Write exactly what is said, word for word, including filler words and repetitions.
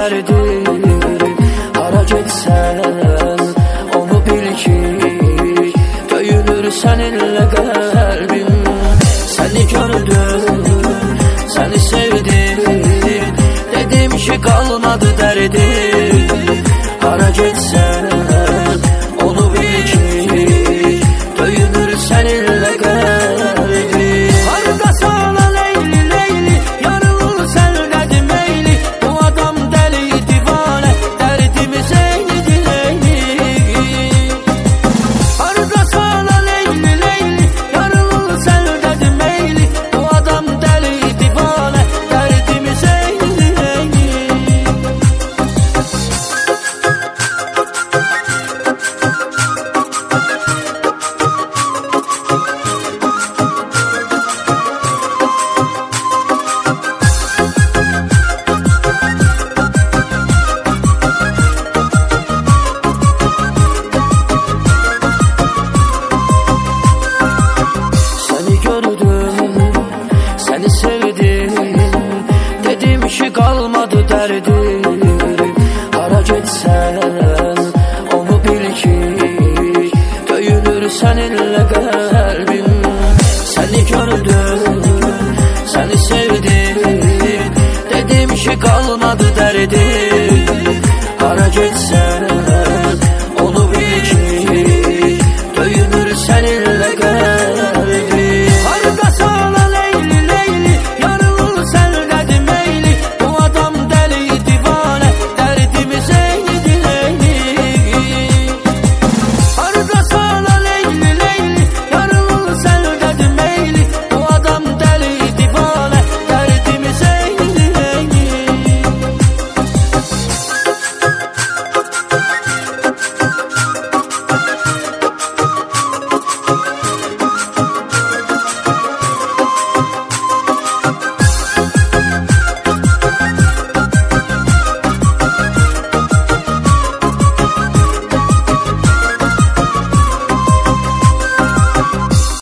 derdim. Hara getsən onu bil ki, döyünür səninlə qəlbim. Səni gördüm, səni sevdim, dedim ki qalmadı dərdim. Hara getsən onu bil ki, döyünür səninlə qəlbim. Harqasana leyli leyli, yarılır səlqədi meyli, bu adam dəli divanə, dərdimiz eynidir leyli. Harqasana leyli leyli, yarılır səlqədi meyli, bu adam dəli divanə, dərdimiz eynidir leyli. Səni sevdim, dedim ki qalmadı dərdim. Hara getsən onu bil ki, döyünür səninlə qəlbim. Səni gördüm, səni sevdim, dedim ki qalmadı dərdim.